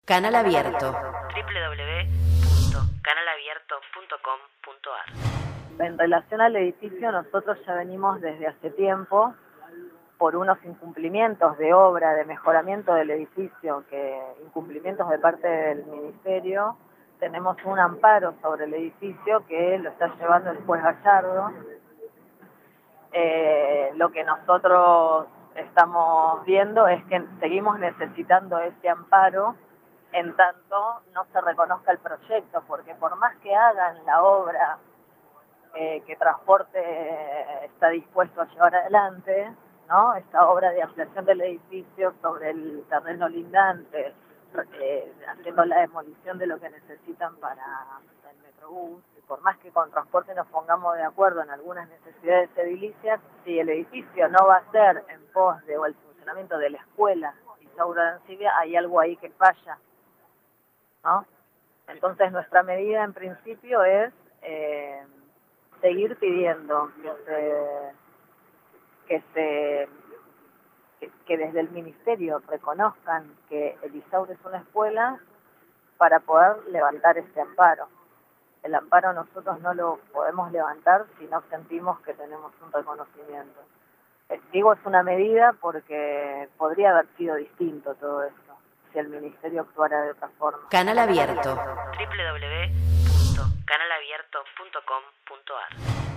Canal Abierto. www.canalabierto.com.ar. En relación al edificio, nosotros ya venimos desde hace tiempo por unos incumplimientos de obra, de mejoramiento del edificio, incumplimientos de parte del Ministerio. Tenemos un amparo sobre el edificio que lo está llevando el juez Gallardo. Lo que nosotros estamos viendo es que seguimos necesitando ese amparo en tanto no se reconozca el proyecto, porque por más que hagan la obra que Transporte está dispuesto a llevar adelante, ¿no? Esta obra de ampliación del edificio sobre el terreno lindante, haciendo la demolición de lo que necesitan para el Metrobús, y por más que con Transporte nos pongamos de acuerdo en algunas necesidades edilicias, si el edificio no va a ser en pos de o el funcionamiento de la escuela Isaura Arancibia, hay algo ahí que falla, ¿no? Entonces nuestra medida en principio es seguir pidiendo que desde el Ministerio reconozcan que el Isaura es una escuela para poder levantar este amparo. El amparo nosotros no lo podemos levantar si no sentimos que tenemos un reconocimiento. Digo, es una medida porque podría haber sido distinto todo esto si el Ministerio actuara de otra forma. Canal Abierto. www.canalabierto.com.ar